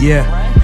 Yeah.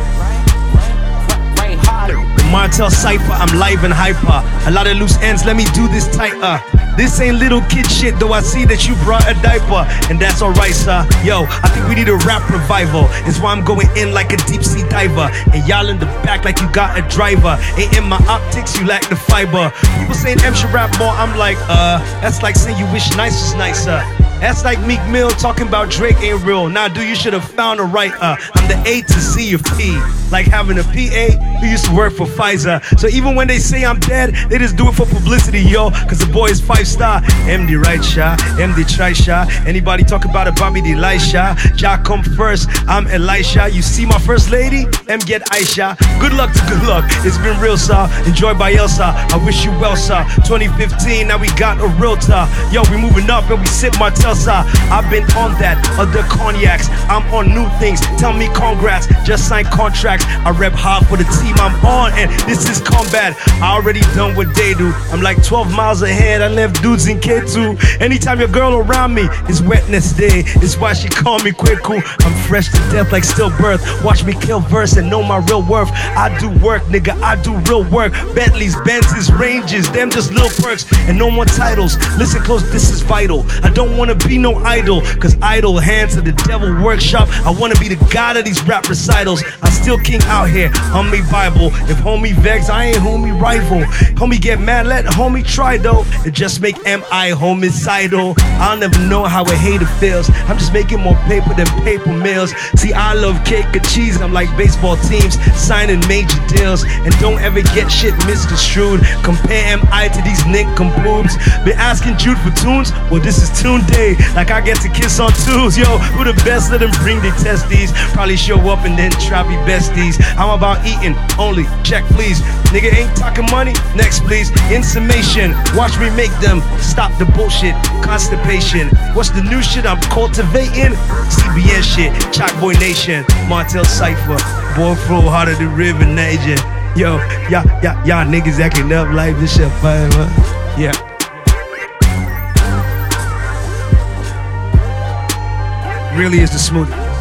The Martell Cypher, I'm live and hyper. A lot of loose ends, let me do this tighter. This ain't little kid shit, though I see that you brought a diaper. And that's alright, sir. Yo, I think we need a rap revival. It's why I'm going in like a deep sea diver. And y'all in the back like you got a driver. Ain't in my optics, you lack the fiber. People saying M should rap more, I'm like, that's like saying you wish nice was nicer. That's like Meek Mill talking about Drake ain't real. Nah, dude, you should have found a right. I'm the A to Z of P. Like having a PA who used to work for Pfizer. So even when they say I'm dead, they just do it for publicity, yo. Cause the boy is 5-star. MD right shot, MD try shot. Anybody talk about a Bobby the Elisha? Ja come first, I'm Elisha. You see my first lady? M get Aisha. Good luck to good luck. It's been real, sir. Enjoyed by Elsa. I wish you well, sir. 2015, now we got a realtor. Yo, we moving up and we sip Martell. I've been on that, other cognacs. I'm on new things, tell me congrats. Just signed contracts, I rep hard for the team I'm on. And this is combat, I already done what they do. I'm like 12 miles ahead, I left dudes in K2. Anytime your girl around me, it's wetness day. It's why she call me Kweku. I'm fresh to death like stillbirth. Watch me kill verse and know my real worth. I do work, nigga, I do real work. Bentleys, Benzes, Ranges, them just little perks. And no more titles, listen close, this is vital. I don't wanna be no idol, cause idle hands to the devil workshop. I wanna be the god of these rap recitals. I still king out here, homie Bible. If homie vex, I ain't homie rival. Homie get mad, let homie try though. It just make MI homicidal. I'll never know how a hater feels. I'm just making more paper than paper mills. See, I love cake and cheese. I'm like baseball teams signing major deals. And don't ever get shit misconstrued. Compare MI to these nincompoops. Been asking Jude for tunes? Well, this is Tune Day. Like I get to kiss on twos. Yo, who the best? Let them bring their testes. Probably show up and then try be besties. I'm about eating only. Check please. Nigga ain't talking money. Next please. In summation, watch me make them stop the bullshit. Constipation. What's the new shit I'm cultivating? CBN shit. Chalk Boy Nation. Martell Cypher. Boy flow harder than River Niger. Yo, y'all niggas acting up like this shit fine, man. Yeah. Really is the smoothie.